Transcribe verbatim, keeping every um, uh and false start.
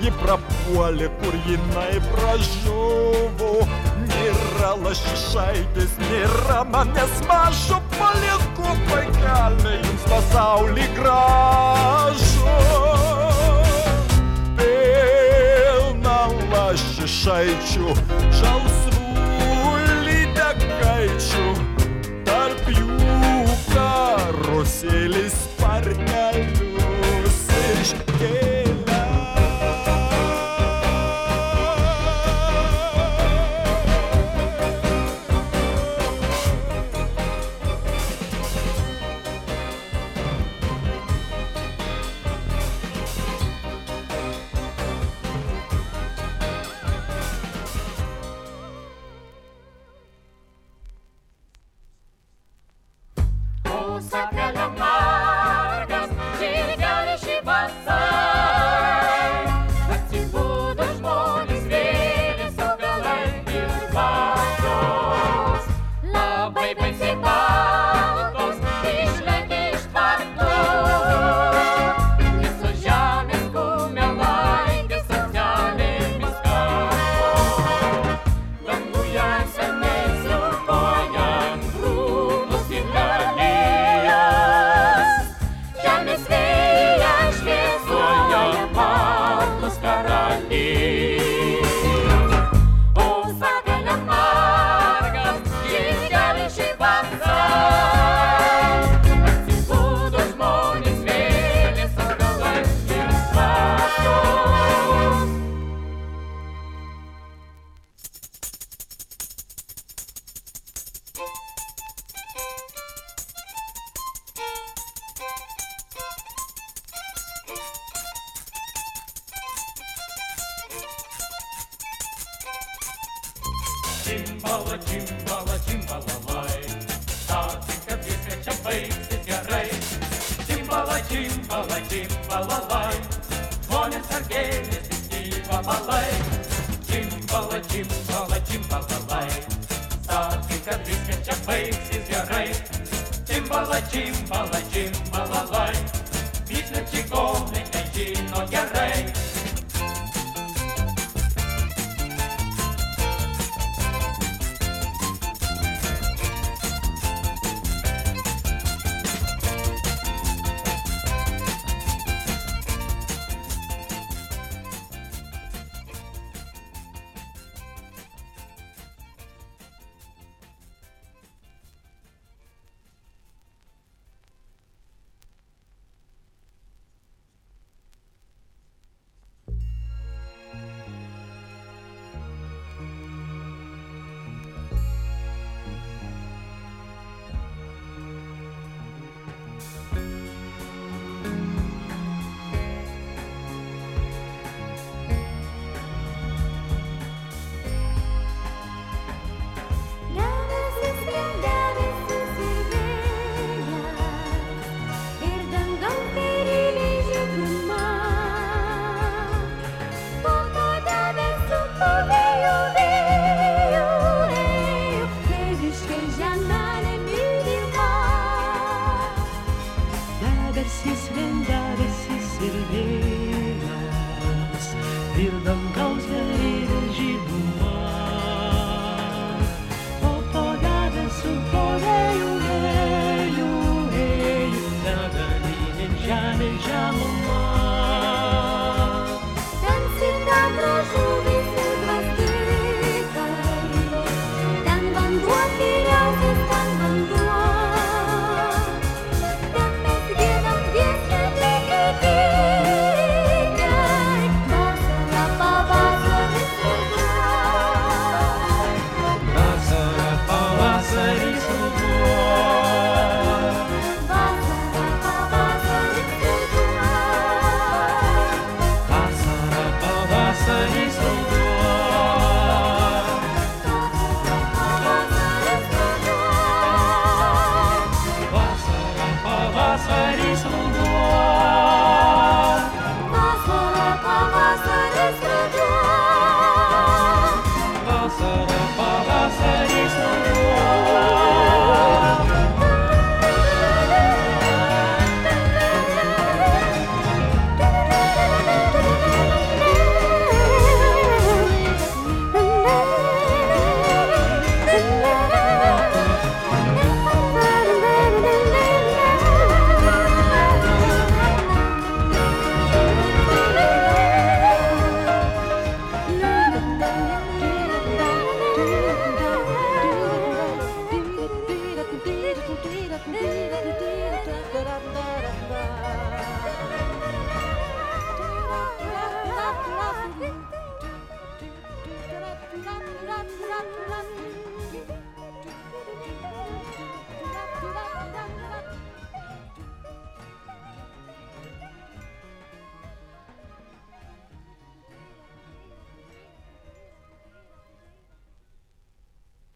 irgi prapuolė, kur jinai pražuvo. Nėra Lašišaitės, nėra manęs mažo, palieku vaikelį jums pasaulį gražų. Pilna lašišaičių, žalsvų lydekaičių, tarp jų karusėlis sparnelius iškėlė. Sakelio margas, žirgeli šį vasarą. Atsibudo žmonės, vėlės, augalai ir vatos. Labai baisiai baltos, išlėkė iš tvartų. Visos žemės kumelainkės socialėmis kartu. Danguje seniai srukoja krūmus ir lelijas. Žemės vėja šviesuoja baltus karalijas. O sakelio margas, žirgeli šį vasarą. Atsibudo žmonės, vėlės, augalai ir vatos. Čimbala, čimbala, čimbalalai, sąsik, kad viskas čia baigsis gerai. Čimbala, čimbala, čimbalalai, žmonės ar gėlės visi vabalai. Čimbala, čimbala, čimbalalai, sąsik, kad viskas čia baigsis gerai. Čimbala, čimbala, čimbalalai, visi čigonai tai žino gerai. Ir dangaus galybė žyduma. O po debesų po vėjų, vėjų, vėjų, begalinė žemė žemuma. Ten sidabro žuvys ir gvazdikai, ten vanduo tyriausias, ten vanduo. Ten mes giedam giesmę lygiai tyliai, vasara pavasaris ruduo. Vasara pavasaris ruduo. Vasara pavasaris ruduo. Vasara pavasaris ruduo. Pavasaris ruduo. Vasara pavasaris ruduo.